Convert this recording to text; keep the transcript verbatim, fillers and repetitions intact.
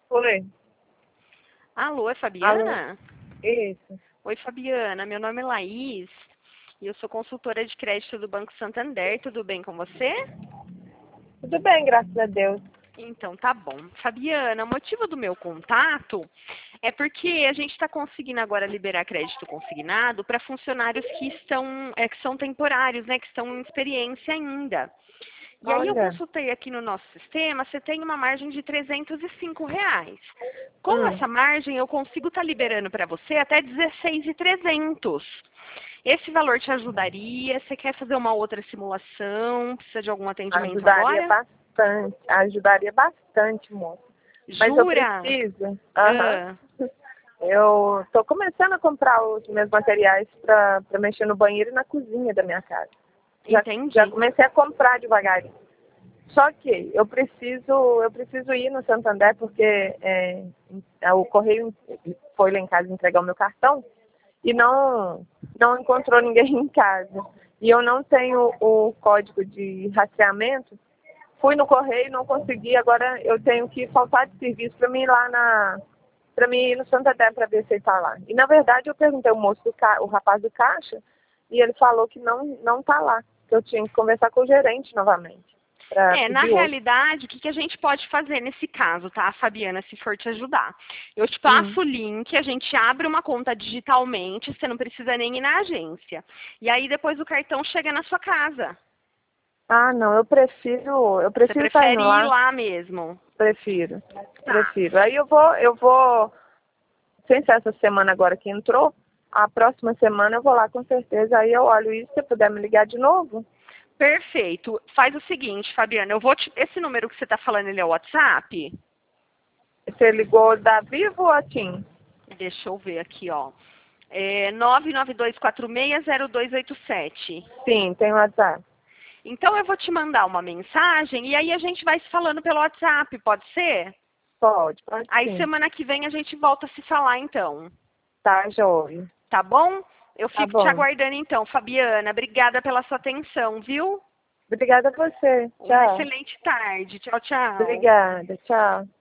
Oi. Alô, é Alô? Fabiana? Isso. Oi, Fabiana. Meu nome é Laís e eu sou consultora de crédito do Banco Santander. Tudo bem com você? Tudo bem, graças a Deus. Então, tá bom. Fabiana, o motivo do meu contato é porque a gente está conseguindo agora liberar crédito consignado para funcionários que estão, é, que são temporários, né, que estão em experiência ainda. E aí eu Olha. consultei aqui no nosso sistema, você tem uma margem de trezentos e cinco reais. Com Hum. essa margem eu consigo estar liberando para você até dezesseis mil e trezentos. Esse valor te ajudaria? Você quer fazer uma outra simulação? Precisa de algum atendimento Ajudaria agora? bastante. Ajudaria bastante, moça. Mas eu Jura? preciso. Aham. Ah, Eu estou começando a comprar os meus materiais para mexer no banheiro e na cozinha da minha casa. Já, já entendi. comecei a comprar devagarinho. Só que eu preciso, eu preciso ir no Santander porque é, o correio foi lá em casa entregar o meu cartão e não, não encontrou ninguém em casa. E eu não tenho o código de rastreamento. Fui no correio, não consegui, agora eu tenho que faltar de serviço para mim ir lá na. Para mim ir no Santander para ver se ele está lá. E na verdade eu perguntei ao moço do ca... o rapaz do caixa, e ele falou que não não está lá. Que eu tinha que conversar com o gerente novamente para É, na pedir outro. realidade, o que, que a gente pode fazer nesse caso, tá, Fabiana, se for te ajudar? Eu te Hum. passo o link, a gente abre uma conta digitalmente, você não precisa nem ir na agência. E aí depois o cartão chega na sua casa. Ah, não, eu prefiro, eu Você prefiro estar indo prefere ir lá. lá mesmo? Prefiro, Tá. prefiro. Aí eu vou, eu vou, sem ser essa semana agora que entrou, a próxima semana eu vou lá com certeza. Aí eu olho isso, se você puder me ligar de novo. Perfeito. Faz o seguinte, Fabiana, eu vou te... Esse número que você está falando, ele é o WhatsApp? Você ligou da Vivo ou a TIM? Deixa eu ver aqui, ó. É nove nove dois quatro seis zero dois oito sete. Sim, tem WhatsApp. Então eu vou te mandar uma mensagem e aí a gente vai se falando pelo WhatsApp, pode ser? Pode, pode Aí sim. semana que vem a gente volta a se falar então, Tá, joia. tá bom? Eu Tá fico te bom. aguardando então, Fabiana. Obrigada pela sua atenção, viu? Obrigada a você. Uma Tchau. excelente tarde. Tchau, tchau. Obrigada. Tchau.